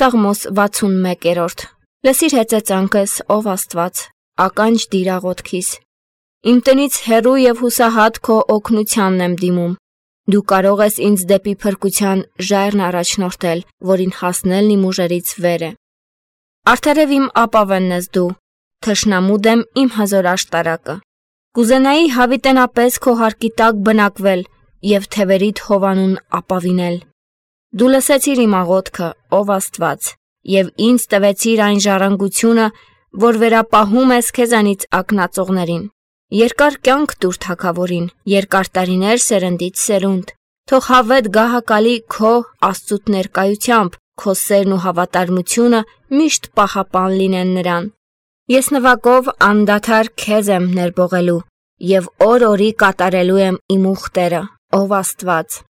Սաղմոս 61-րդ Լսիր հեծեծանքս, ով Աստված, ականջ դիր աղոթքիս։ Իմ տնից հեռու և հուսահատ քո օգնությանն եմ դիմում։ Դու կարող ես ինձ դեպի փրկության ժայռն առաջնորդել, որին հասնելն իմ ուժերից վեր է։ Արդարև իմ ապավենն ես դու, թշնամու դեմ իմ հզոր աշտարակը։ Կուզենայի հավիտենապես քո հարկի տակ բնակվել և թևերիդ հովանուն ապավինել։ Դու լսեցիր իմ աղոթքը, ով Աստված, և ինձ տվեցիր այն ժառանգությունը, որ վերապահում ես քեզանից ակնածողներին։ Երկար կյանք տուր թագավորին, երկար տարիներ սերնդից սերունդ։ Թող հավետ գահակալի քո Աստծուց ներկայությամբ, քո սերն ու հավատարմությունը միշտ պահապան լինեն նրան։ Ես նվագով անդադար քեզ եմ ներբողելու և օր-օրի կատարելու եմ իմ ուխտերը, ով Աստված։